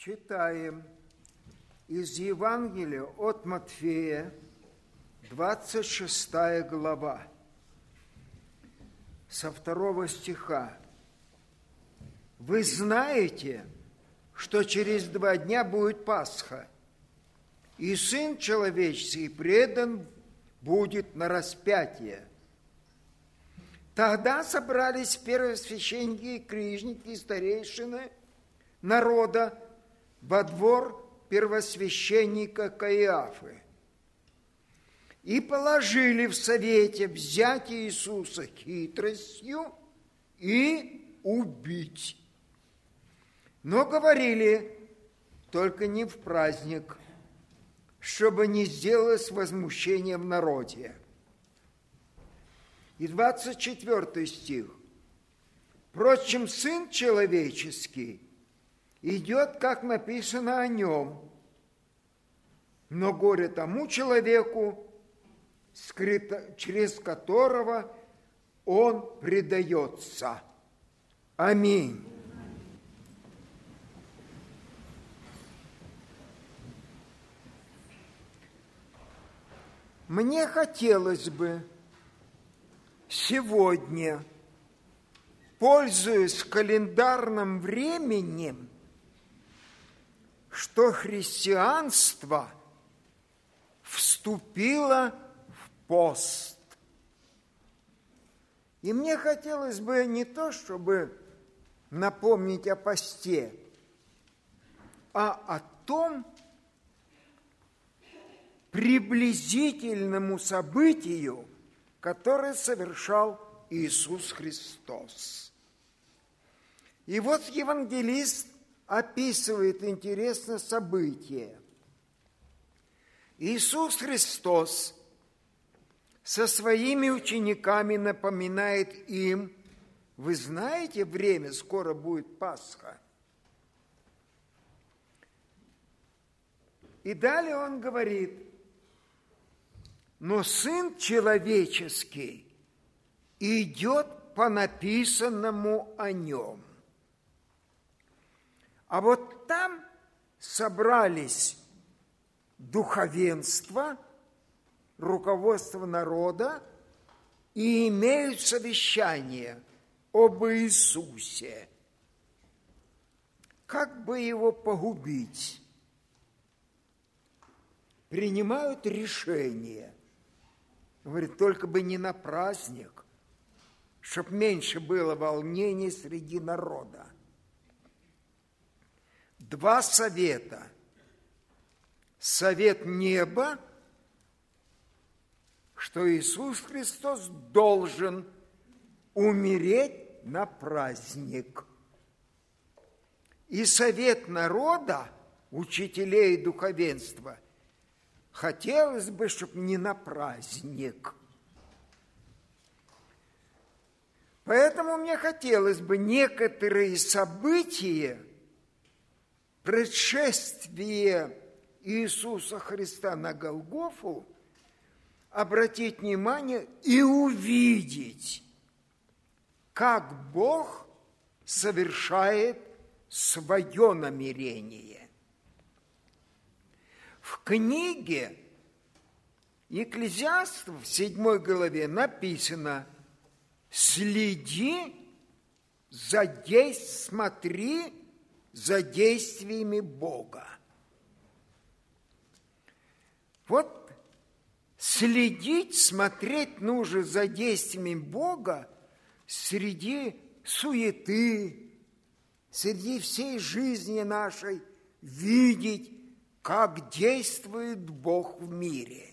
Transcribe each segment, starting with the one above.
Читаем из Евангелия от Матфея, 26 глава, со 2 стиха. «Вы знаете, что через 2 дня будет Пасха, и Сын Человеческий предан будет на распятие. Тогда собрались первосвященники, книжники и старейшины народа во двор первосвященника Каиафы и положили в совете взять Иисуса хитростью и убить. Но говорили, только не в праздник, чтобы не сделалось возмущение в народе». И 24 стих. «Впрочем, Сын Человеческий идет, как написано о нем, но горе тому человеку, через которого он предается». Аминь. Мне хотелось бы сегодня, пользуясь календарным временем, что христианство вступило в пост. И мне хотелось бы не то, чтобы напомнить о посте, а о том приблизительному событию, которое совершал Иисус Христос. И вот евангелист описывает интересное событие. Иисус Христос со своими учениками напоминает им: вы знаете, время, скоро будет Пасха. И далее он говорит: но Сын Человеческий идет по написанному о нем. А вот там собрались духовенство, руководство народа и имеют совещание об Иисусе. Как бы его погубить? Принимают решение. Говорит, только бы не на праздник, чтоб меньше было волнений среди народа. 2 совета. Совет неба, что Иисус Христос должен умереть на праздник. И совет народа, учителей и духовенства, хотелось бы, чтобы не на праздник. Поэтому мне хотелось бы некоторые события предшествия Иисуса Христа на Голгофу обратить внимание и увидеть, как Бог совершает свое намерение. В книге Екклезиастов в 7 главе написано: смотри за действиями Бога. Вот следить, смотреть нужно за действиями Бога среди суеты, среди всей жизни нашей, видеть, как действует Бог в мире.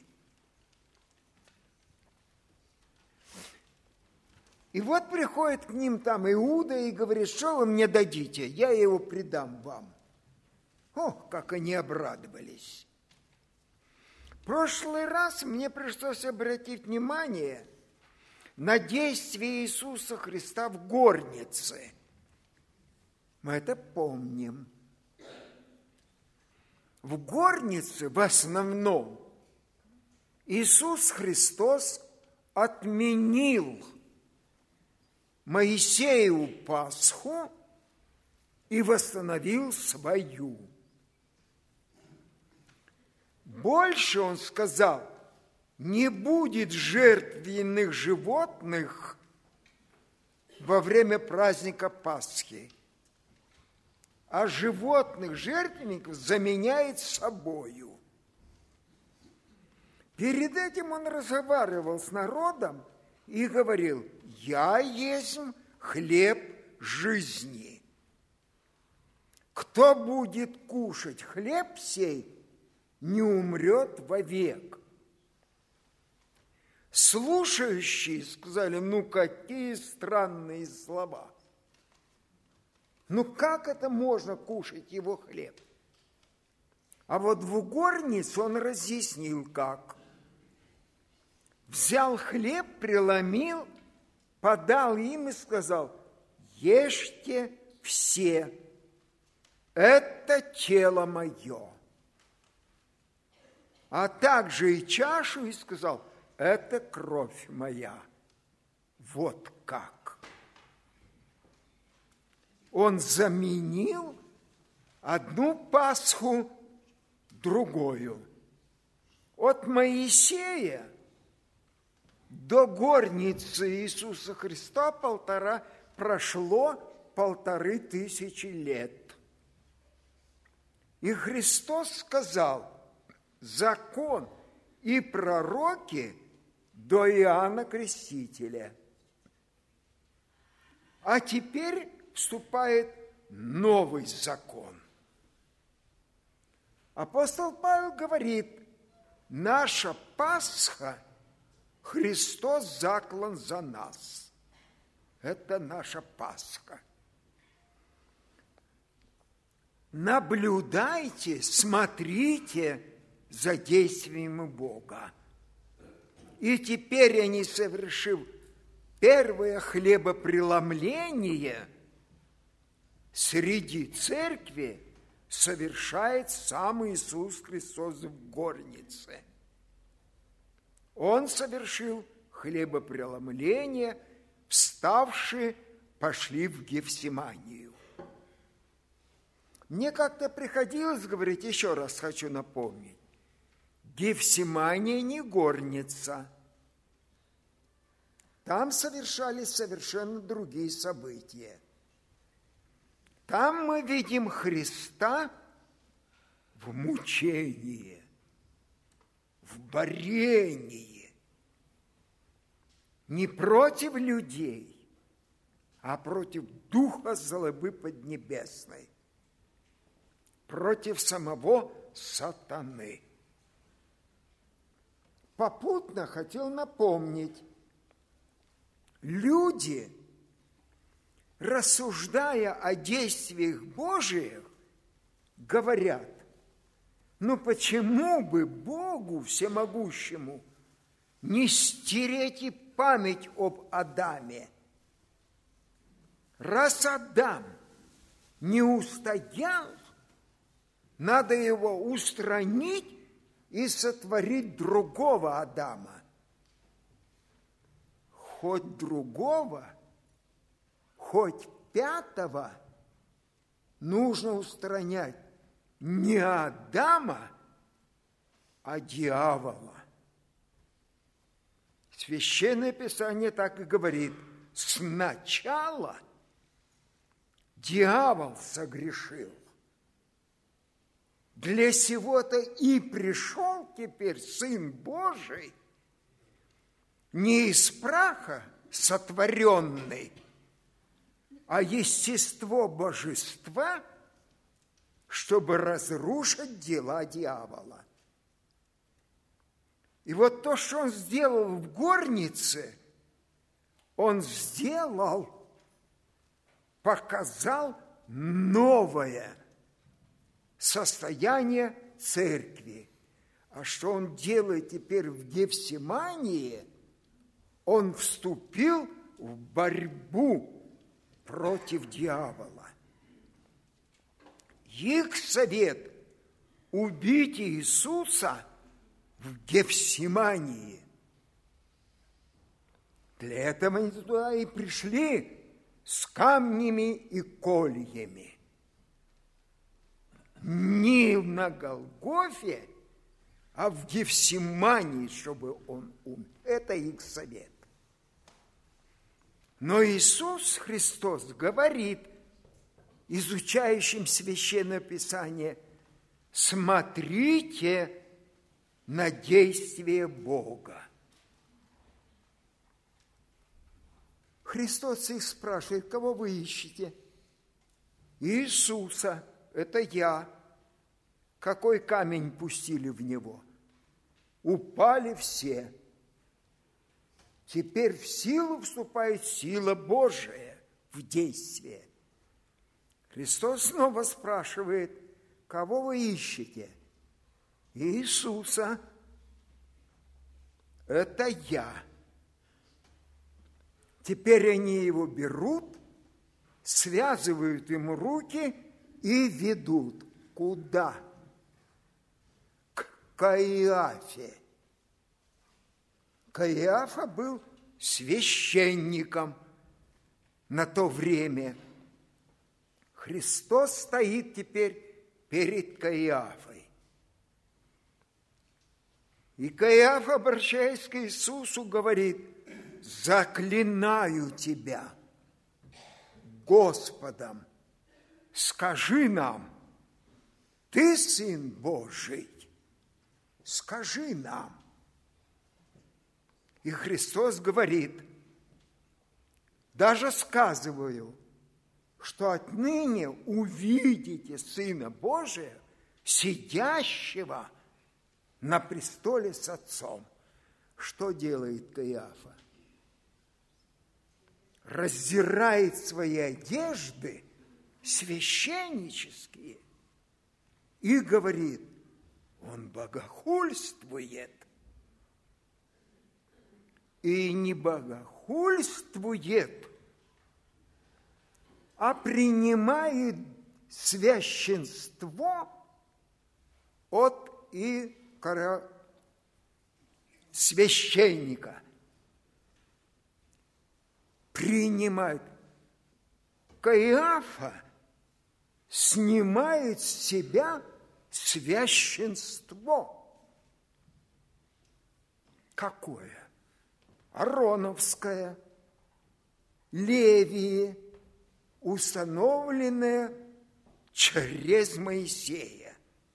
И вот приходит к ним там Иуда и говорит: что вы мне дадите, я его предам вам. О, как они обрадовались. В прошлый раз мне пришлось обратить внимание на действие Иисуса Христа в горнице. Мы это помним. В горнице в основном Иисус Христос отменил Моисееву Пасху и восстановил свою. Больше он сказал, не будет жертвенных животных во время праздника Пасхи, а животных жертвенников заменяет собою. Перед этим он разговаривал с народом и говорил: «Я есть хлеб жизни. Кто будет кушать хлеб сей, не умрет вовек». Слушающие сказали: ну какие странные слова. Ну как это можно кушать его хлеб? А вот в горнице он разъяснил, как. Взял хлеб, преломил, подал им и сказал: ешьте все, это тело мое. А также и чашу, и сказал: это кровь моя. Вот как. Он заменил одну Пасху другую. От Моисея до горницы Иисуса Христа прошло 1500 лет. И Христос сказал: закон и пророки до Иоанна Крестителя. А теперь вступает новый закон. Апостол Павел говорит: наша Пасха, Христос заклан за нас. Это наша Пасха. Наблюдайте, смотрите за действиями Бога. И теперь они, совершив первое хлебопреломление среди церкви, совершает сам Иисус Христос в горнице. Он совершил хлебопреломление, вставши, пошли в Гефсиманию. Мне как-то приходилось говорить, еще раз хочу напомнить, Гефсимания не горница. Там совершались совершенно другие события. Там мы видим Христа в мучении, в борении. Не против людей, а против духа злобы поднебесной, против самого сатаны. Попутно хотел напомнить, люди, рассуждая о действиях Божиих, говорят: ну почему бы Богу Всемогущему не стереть и память об Адаме? Раз Адам не устоял, надо его устранить и сотворить другого Адама. Хоть другого, хоть пятого нужно устранять не Адама, а дьявола. Священное Писание так и говорит: сначала дьявол согрешил. Для сего-то и пришел теперь Сын Божий, не из праха сотворенный, а естество божества, чтобы разрушить дела дьявола. И вот то, что он сделал в горнице, он сделал, показал новое состояние церкви. А что он делает теперь в Гефсимании? Он вступил в борьбу против дьявола. Их совет – убить Иисуса в Гефсимании. Для этого они туда и пришли с камнями и кольями. Не на Голгофе, а в Гефсимании, чтобы он умер. Это их совет. Но Иисус Христос говорит изучающим Священное Писание: смотрите на действие Бога. Христос их спрашивает: кого вы ищете? Иисуса, это я. Какой камень пустили в него? Упали все. Теперь в силу вступает сила Божия в действие. Христос снова спрашивает: кого вы ищете? Иисуса. Это я. Теперь они его берут, связывают ему руки и ведут. Куда? К Каиафе. Каиафа был священником на то время. Христос стоит теперь перед Каиафой. И Каиафа, обращаясь к Иисусу, говорит: заклинаю тебя Господом, скажи нам, ты Сын Божий, скажи нам. И Христос говорит: даже сказываю, что отныне увидите Сына Божия, сидящего на престоле с Отцом. Что делает Каиафа? Раздирает свои одежды священнические и говорит: он богохульствует. И не богохульствует, а принимает священство от священника. Принимает. Каиафа снимает с себя священство. Какое? Ароновское, Левии, установленное через Моисея.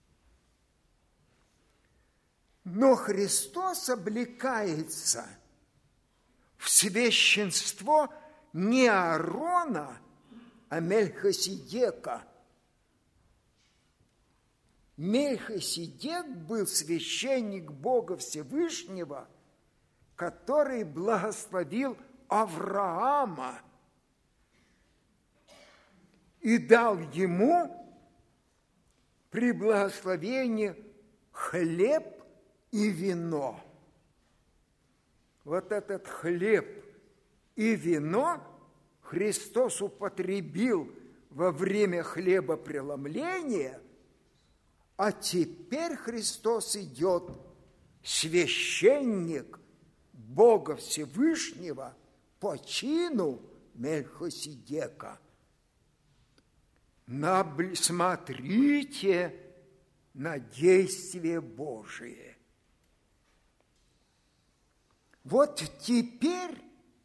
Но Христос облекается в священство не Аарона, а Мельхиседека. Мельхиседек был священник Бога Всевышнего, который благословил Авраама и дал ему при благословении хлеб и вино. Вот этот хлеб и вино Христос употребил во время хлебопреломления, а теперь Христос идет, священник Бога Всевышнего по чину Мельхиседека. Смотрите на действие Божие. Вот теперь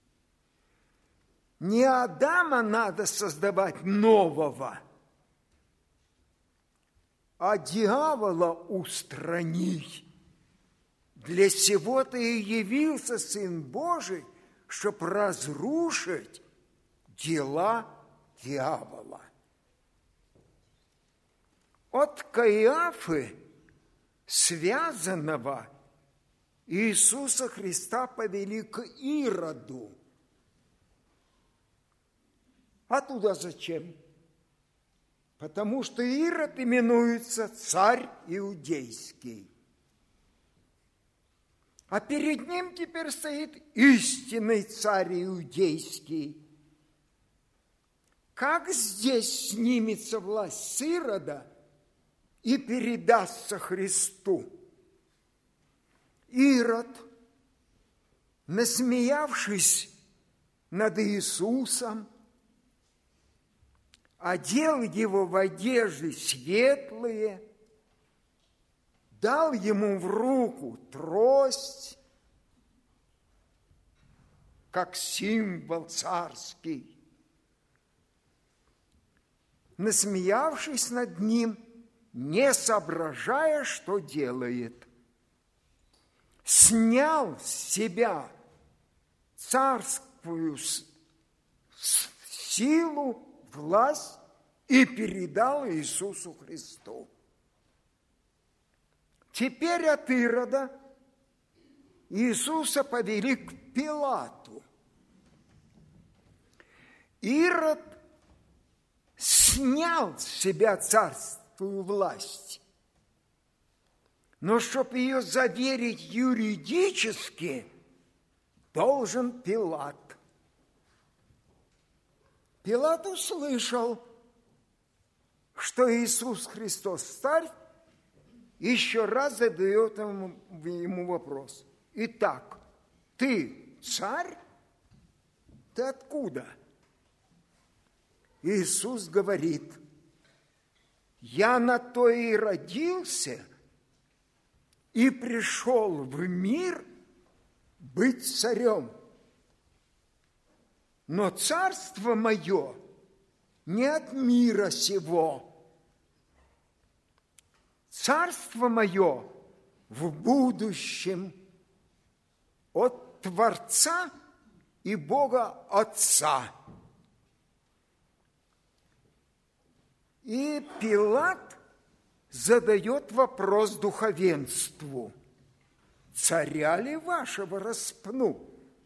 не Адама надо создавать нового, а дьявола устранить. Для сего-то и явился Сын Божий, чтобы разрушить дела дьявола. От Каиафы, связанного, Иисуса Христа повели к Ироду. А туда зачем? Потому что Ирод именуется царь иудейский. А перед ним теперь стоит истинный царь иудейский. Как здесь снимется власть с Ирода и передастся Христу? Ирод, насмеявшись над Иисусом, одел его в одежды светлые, дал ему в руку трость, как символ царский. Насмеявшись над ним, не соображая, что делает, снял с себя царскую силу, власть и передал Иисусу Христу. Теперь от Ирода Иисуса повели к Пилату. Ирод снял с себя царскую власть, но чтобы ее заверить юридически, должен Пилат. Пилат услышал, что Иисус Христос царь, еще раз задает ему вопрос. Итак, ты царь? Ты откуда? Иисус говорит, я на то и родился, и пришел в мир быть царем. Но царство мое не от мира сего. Царство мое в будущем от Творца и Бога Отца. И Пилат задает вопрос духовенству. Царя ли вашего распну?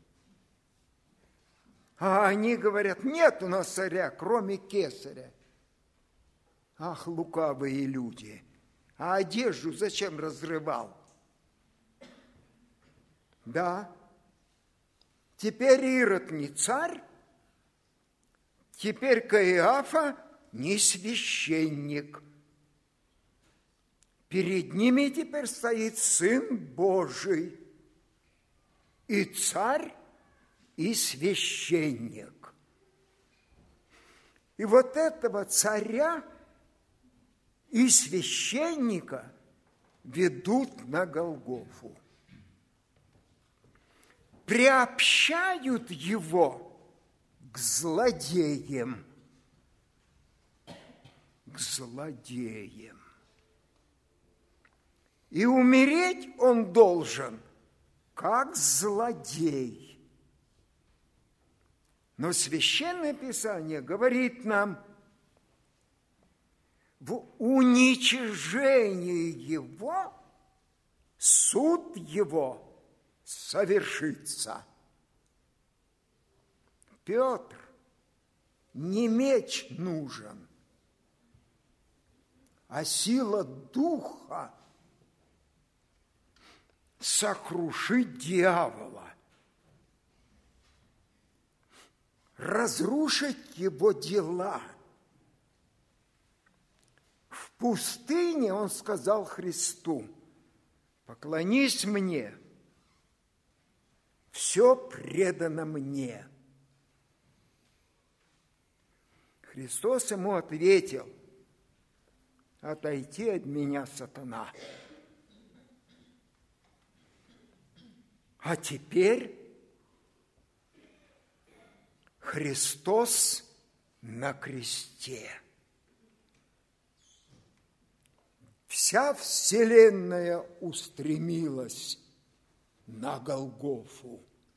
А они говорят, нет у нас царя, кроме кесаря. Ах, лукавые люди! А одежду зачем разрывал? Да, теперь Ирод не царь, теперь Каиафа не священник. Перед ними теперь стоит Сын Божий, и царь, и священник. И вот этого царя и священника ведут на Голгофу. Приобщают его к злодеям. К злодеям. И умереть он должен, как злодей. Но Священное Писание говорит нам, в уничижении его суд его совершится. Петр, не меч нужен, а сила духа сокрушить дьявола, разрушить его дела. В пустыне он сказал Христу, поклонись мне, все предано мне. Христос ему ответил, отойди от меня, сатана. А теперь Христос на кресте. Вся вселенная устремилась на Голгофу.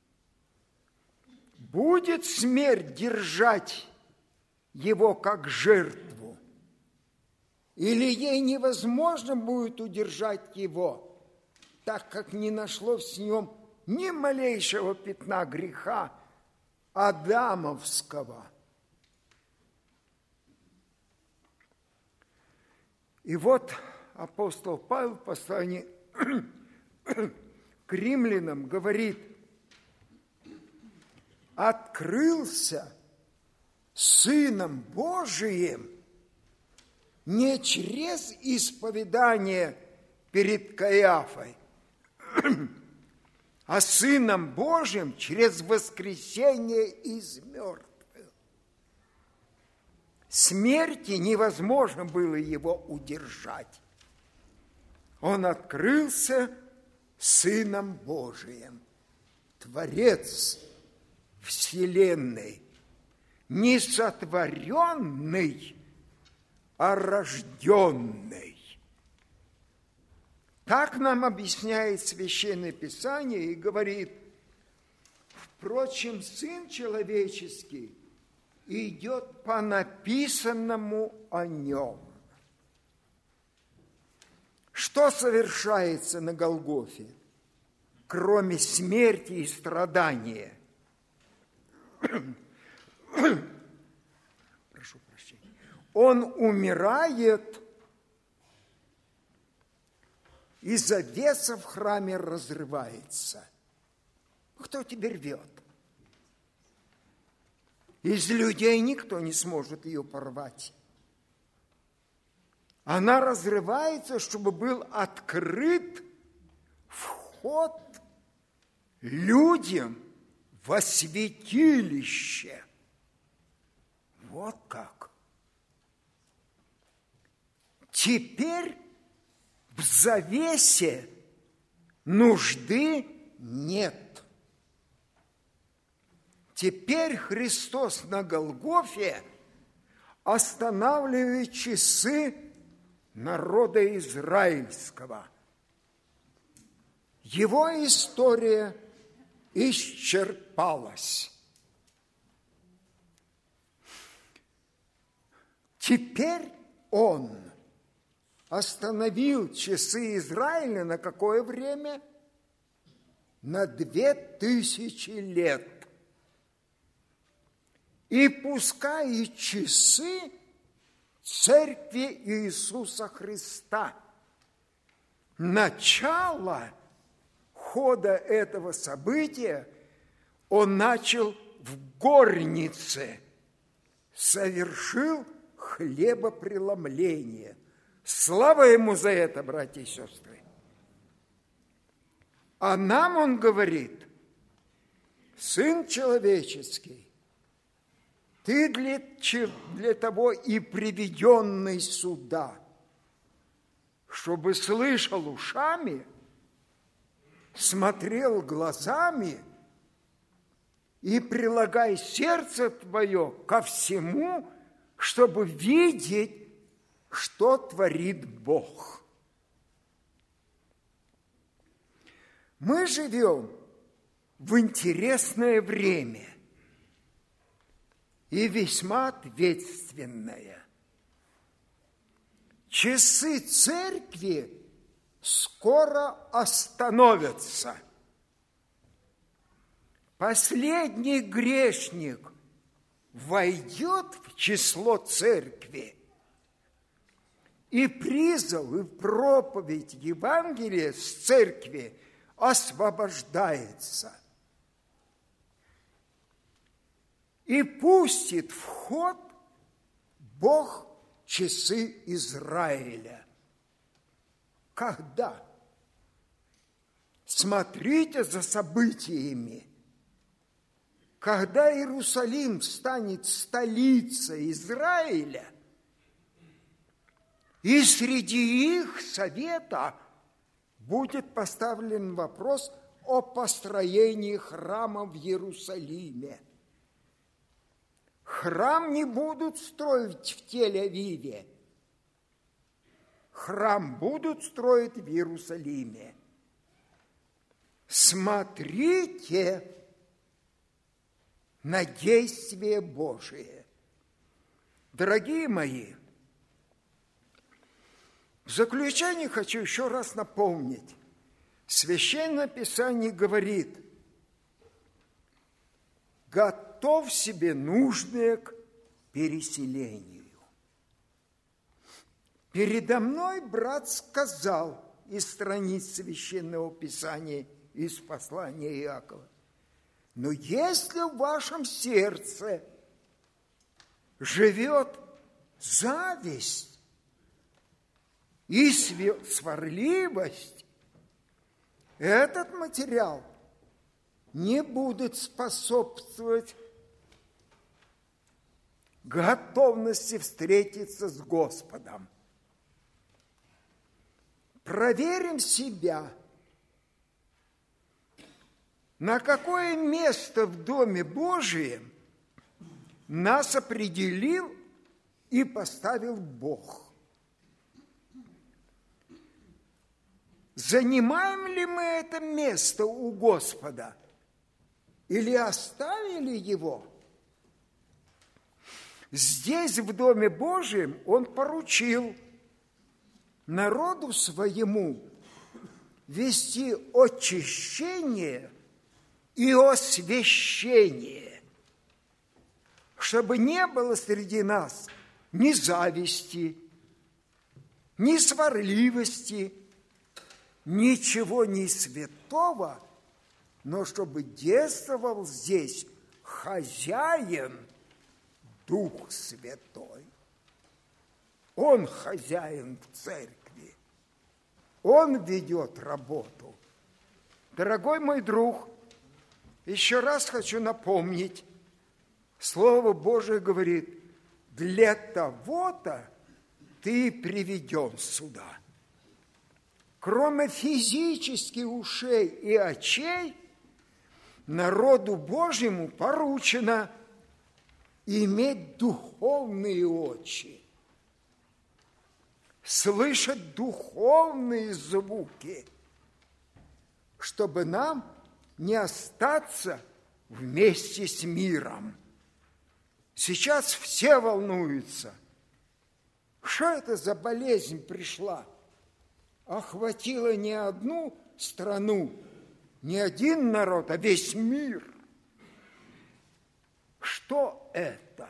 Будет смерть держать его как жертву, или ей невозможно будет удержать его, так как не нашлось в нем ни малейшего пятна греха адамовского. И вот апостол Павел в послании к римлянам говорит, открылся Сыном Божиим не через исповедание перед Каиафой, а Сыном Божиим через воскресение из мертвых. Смерти невозможно было его удержать. Он открылся Сыном Божиим, Творец вселенной, не сотворенный, а рожденный. Так нам объясняет Священное Писание и говорит: впрочем, Сын Человеческий идет по написанному о Нем. Что совершается на Голгофе, кроме смерти и страдания? Прошу прощения. Он умирает, и завеса в храме разрывается. Кто тебя рвет? Из людей никто не сможет ее порвать. Она разрывается, чтобы был открыт вход людям во святилище. Вот как. Теперь в завесе нужды нет. Теперь Христос на Голгофе останавливает часы народа израильского. Его история исчерпалась. Теперь Он остановил часы Израиля на какое время? На 2000 лет. И пускай и часы Церкви Иисуса Христа. Начало хода этого события Он начал в горнице, совершил хлебопреломление. Слава Ему за это, братья и сестры. А нам Он говорит: Сын Человеческий, Ты для того и приведенный сюда, чтобы слышал ушами, смотрел глазами и прилагай сердце твое ко всему, чтобы видеть, что творит Бог. Мы живем в интересное время и весьма ответственное. Часы церкви скоро остановятся. Последний грешник войдет в число церкви, и призыв и проповедь Евангелия с церкви освобождается. И пустит в ход Бог часы Израиля. Когда? Смотрите за событиями. Когда Иерусалим станет столицей Израиля, и среди их совета будет поставлен вопрос о построении храма в Иерусалиме. Храм не будут строить в Тель-Авиве. Храм будут строить в Иерусалиме. Смотрите на действие Божие. Дорогие мои, в заключение хочу еще раз напомнить. Священное Писание говорит: готовь себе нужное к переселению. Передо мной брат сказал из страниц Священного Писания, из послания Иакова: но если в вашем сердце живет зависть и сварливость, этот материал не будет способствовать готовности встретиться с Господом. проверим себя. На какое место в Доме Божием нас определил и поставил Бог? Занимаем ли мы это место у Господа или оставили его? Здесь, в Доме Божием, Он поручил народу своему вести очищение и освящение, чтобы не было среди нас ни зависти, ни сварливости, ничего не святого, но чтобы действовал здесь хозяин, Дух Святой. Он хозяин в церкви. Он ведет работу. Дорогой мой друг, еще раз хочу напомнить, Слово Божие говорит, для того-то ты приведен сюда. Кроме физических ушей и очей, народу Божьему поручено иметь духовные очи, слышать духовные звуки, чтобы нам не остаться вместе с миром. Сейчас все волнуются. Что это за болезнь пришла? Охватила не одну страну, не один народ, а весь мир. Что это?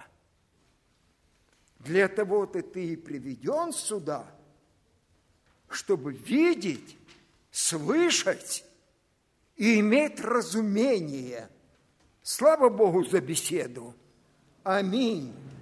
Для того-то ты и приведен сюда, чтобы видеть, слышать и иметь разумение. Слава Богу за беседу. Аминь.